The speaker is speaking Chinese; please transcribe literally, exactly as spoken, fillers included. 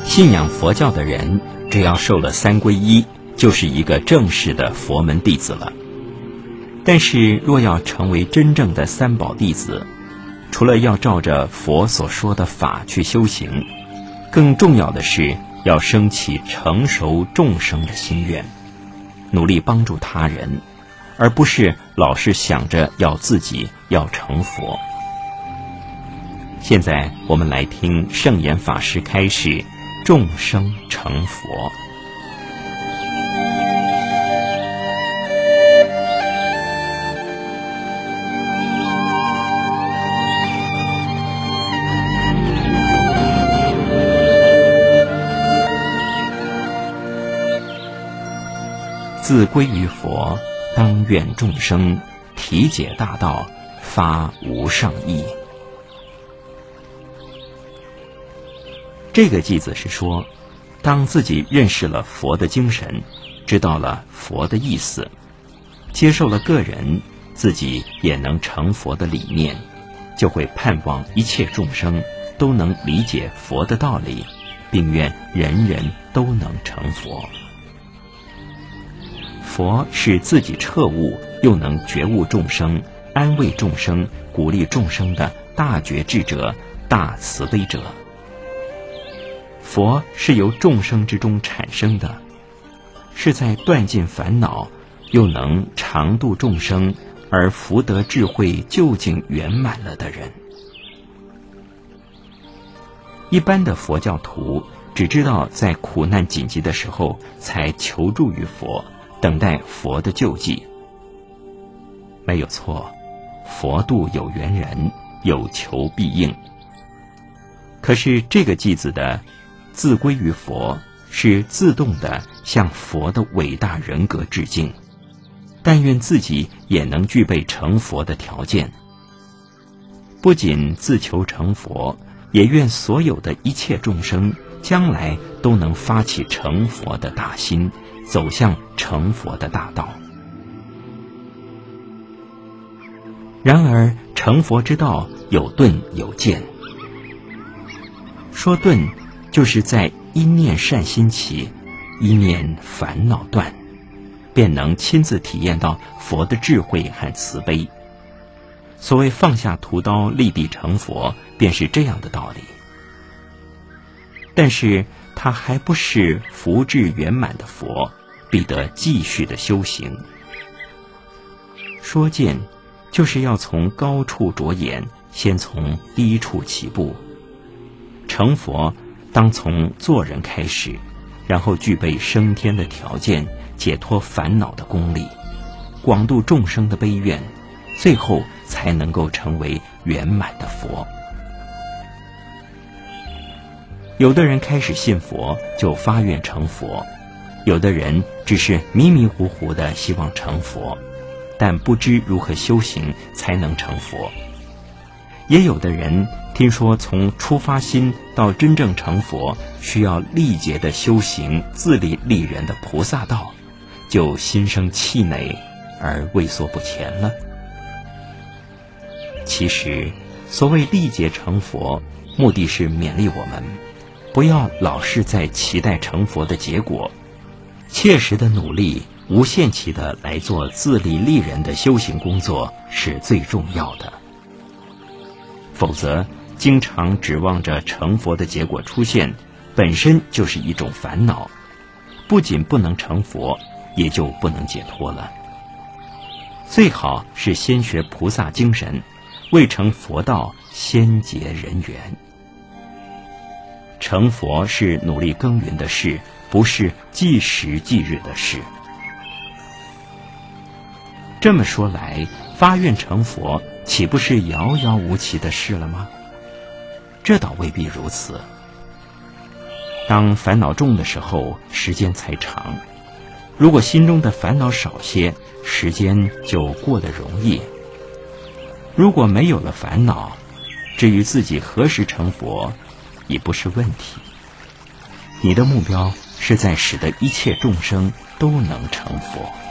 信仰佛教的人，只要受了三皈依，就是一个正式的佛门弟子了。但是若要成为真正的三宝弟子，除了要照着佛所说的法去修行，更重要的是要升起成熟众生的心愿，努力帮助他人，而不是老是想着要自己要成佛。现在我们来听圣严法师开示众生成佛。自归于佛，当愿众生体解大道，发无上意。这个偈子是说，当自己认识了佛的精神，知道了佛的意思，接受了个人自己也能成佛的理念，就会盼望一切众生都能理解佛的道理，并愿人人都能成佛。佛是自己彻悟，又能觉悟众生，安慰众生，鼓励众生的大觉智者，大慈悲者。佛是由众生之中产生的，是在断尽烦恼，又能常度众生，而福德智慧究竟圆满了的人。一般的佛教徒只知道在苦难紧急的时候才求助于佛，等待佛的救济。没有错，佛度有缘人，有求必应。可是这个偈子的自归于佛，是自动的向佛的伟大人格致敬，但愿自己也能具备成佛的条件。不仅自求成佛，也愿所有的一切众生将来都能发起成佛的大心，走向成佛的大道。然而成佛之道有顿有渐，说顿就是在一念善心起，一念烦恼断，便能亲自体验到佛的智慧和慈悲。所谓放下屠刀立地成佛，便是这样的道理。但是他还不是福智圆满的佛，必得继续的修行。说渐就是要从高处着眼，先从低处起步。成佛当从做人开始，然后具备升天的条件，解脱烦恼的功力，广度众生的悲愿，最后才能够成为圆满的佛。有的人开始信佛就发愿成佛，有的人只是迷迷糊糊的希望成佛，但不知如何修行才能成佛。也有的人听说从出发心到真正成佛需要历劫的修行自利利人的菩萨道，就心生气馁而畏缩不前了。其实所谓历劫成佛，目的是勉励我们不要老是在期待成佛的结果，切实的努力无限期的来做自利利人的修行工作是最重要的。否则经常指望着成佛的结果出现，本身就是一种烦恼，不仅不能成佛，也就不能解脱了。最好是先学菩萨精神，未成佛道先结人缘。成佛是努力耕耘的事，不是计时计日的事。这么说来，发愿成佛岂不是遥遥无期的事了吗？这倒未必如此。当烦恼重的时候，时间才长；如果心中的烦恼少些，时间就过得容易。如果没有了烦恼，至于自己何时成佛，也不是问题。你的目标是在使得一切众生都能成佛。